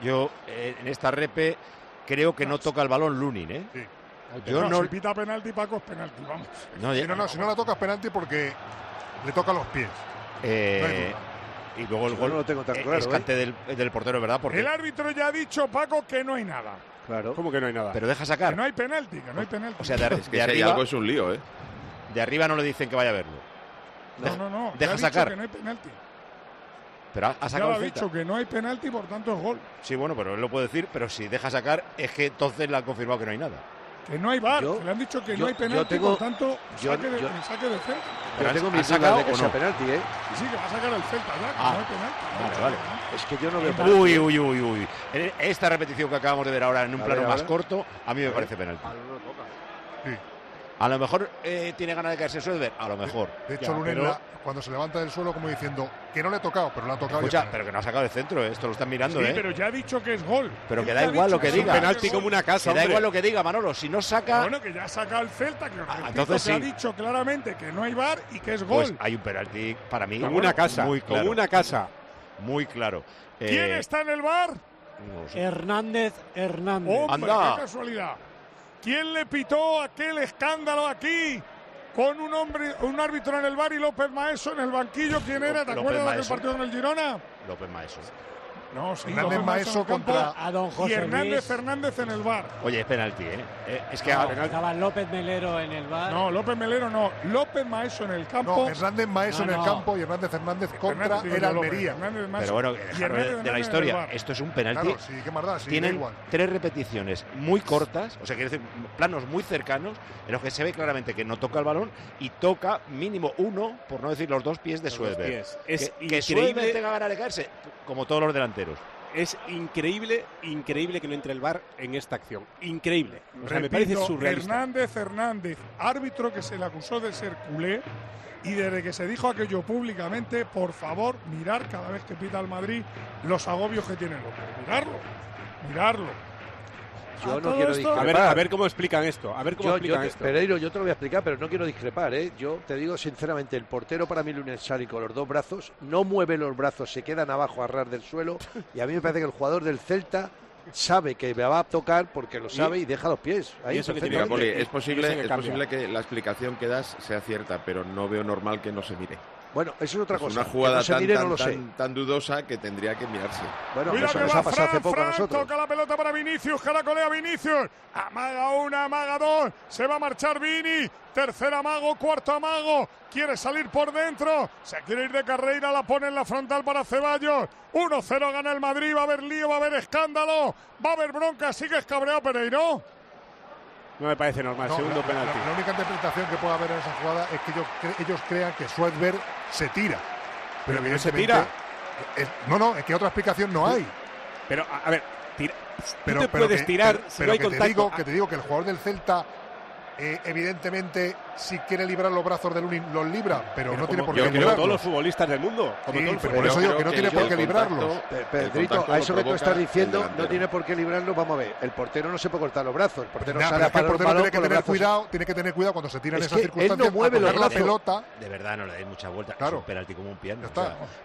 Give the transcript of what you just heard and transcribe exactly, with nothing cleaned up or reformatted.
Yo, eh, en esta repe, creo que no toca el balón Lunin, ¿eh? Sí. Yo no, no... Si pita penalti, Paco, es penalti, vamos. No, Si ya- no, no, si no la tocas penalti porque le toca los pies. eh, no hay duda. y luego el Yo gol no lo tengo tan eh, claro, es cante del, del portero, ¿verdad? Porque, El árbitro ya ha dicho, Paco, que no hay nada. Claro. ¿Cómo que no hay nada? pero deja Que sacar. no hay penalti, que no hay penalti. O sea, de, Es que de si hay arriba, algo es un lío, ¿eh? de arriba no le dicen que vaya a verlo. no, no, no. deja ya ha dicho sacar. que no hay penalti. Pero ha, ha Ya sacado lo ha el Celta. dicho que no hay penalti, por tanto es gol. Sí, bueno, pero él lo puede decir, pero si deja sacar, es que entonces le han confirmado que no hay nada. Que no hay V A R, Yo- que le han dicho que yo- no hay yo penalti, tengo- por tanto, yo- saque, de, yo- saque de Celta. Pero Yo tengo ¿ha mis sacado dudas de que o sea no? penalti, ¿eh? Y sí, que va a sacar el Celta ya, que Ah, no hay penalti. vale, vale. Es que yo no veo penalti. Uy, uy, uy, uy. En Esta repetición que acabamos de ver ahora en un A plano ver, más ahora. corto, a mí me parece penalti. Ah, no, no toca. Sí. A lo mejor eh, tiene ganas de caerse Sueder, a lo mejor. De hecho, Ya, Lunin, pero- la- cuando se levanta del suelo, como diciendo que no le he tocado, pero le ha tocado. y Escucha, es pero que no ha sacado de centro, ¿eh? Esto lo están mirando, Sí, ¿eh? pero ya ha dicho que es gol. Pero Él que ya da ha igual dicho lo que es diga. un Penalti como una casa, Que da hombre. igual lo que diga, Manolo. Si no saca, Bueno, que ya ha sacado el Celta, que os Ah, repito, entonces que ha sí. dicho claramente que no hay V A R y que es gol. pues hay un penalti para mí. Como una casa, Muy claro. como una casa. Muy claro. ¿Quién Eh, está en el V A R? no sé. Hernández Hernández. ¡Hombre, Anda. qué casualidad! ¿Quién le pitó aquel escándalo aquí? Con un hombre, un árbitro en el V A R y López Maeso en el banquillo. ¿Quién era? ¿Te López acuerdas de aquel Maeso. partido con el Girona? López Maeso. No, sí. Hernández López Maeso en el campo contra- A don y José Hernández Luis. Fernández en el V A R. Oye, es penalti, ¿eh? Eh, es que No, a- Estaba López Melero en el V A R. No, López Melero no. López Maeso en el campo. No, Hernández Maeso No, en el no. campo y Hernández Fernández contra Hernández, digo el yo, López, Almería. Hernández Maeso. pero bueno, Y dejarlo Hernández de, de la Hernández en el historia. V A R. Esto es un penalti. Claro, sí, qué más da, sí, da Tienen igual. tres repeticiones muy cortas, o sea, quiere decir, planos muy cercanos, en los que se ve claramente que no toca el balón y toca mínimo uno, por no decir los dos pies de Los dos Sueder. pies. Es que, que Sueder increíble. tenga ganas de caerse, como todos los delanteros. Es increíble, increíble que no entre el V A R en esta acción. Increíble. O sea, me Repito, parece surrealista. Hernández Hernández, árbitro que se le acusó de ser culé y desde que se dijo aquello públicamente, por favor, mirar cada vez que pita el Madrid los agobios que tiene López. Mirarlo, mirarlo. Yo A no todo quiero esto- A ver, discrepar. a ver cómo explican esto. A ver cómo Yo, yo explican te- esto. Pereiro, yo te lo voy a explicar, pero no quiero discrepar, ¿eh? Yo te digo sinceramente, el portero para mí Lunin sale con los dos brazos, no mueve los brazos, se quedan abajo a ras del suelo, y a mí me parece que el jugador del Celta sabe que me va a tocar porque lo sabe y deja los pies. Ahí y eso que Mira, tiene Poli, y- es y posible, eso que es cambia. posible que la explicación que das sea cierta, pero no veo normal que no se mire. Bueno, eso es otra Es cosa. una Que jugada no se tan, mire, tan, no lo sé. tan, tan dudosa que tendría que mirarse. Bueno, Cuidado eso que nos va ha pasado hace Fran, poco a Fran, nosotros. toca la pelota para Vinicius, que la colea Vinicius. Amaga una, amaga dos. Se va a marchar Vini. Tercer amago, cuarto amago. Quiere salir por dentro. Se quiere ir de carrera, la pone en la frontal para Ceballos. uno cero gana el Madrid. Va a haber lío, va a haber escándalo. Va a haber bronca. Sigue escabreado Pereiro. No me parece normal. No, Segundo la, penalti. la- la única interpretación que pueda haber en esa jugada es que ellos, cre- ellos crean que Suedberg se tira. Pero Pero que no se evidentemente- tira. es- no, no, es que otra explicación no hay. Pero, a, a ver, tira, Pero, tú te pero puedes que, tirar pero- si pero no hay que contacto. Te digo, Ah, que te digo que el jugador del Celta, eh, evidentemente, si quiere librar los brazos de Lunin, los libra, pero, no tiene por yo qué creo librarlos. todos los futbolistas del mundo. Como Sí, todos los pero futbolistas. por eso digo creo que no tiene el- por el qué contacto- librarlos. Pe- el Pedrito, contacto a lo eso que tú provoca estás el diciendo no delantero. tiene por qué librarlo. Vamos a ver, el portero no se puede cortar los brazos. El portero Nah, sale pero a es que el parar un portero balón tiene que con los tener brazos. cuidado, tiene que tener cuidado cuando se tira en Es esas que él no circunstancias, mueve a los coger la brazos. pelota. De verdad, no le dais mucha vuelta. Claro. Es un penalti como un piano. Ya o sea, está.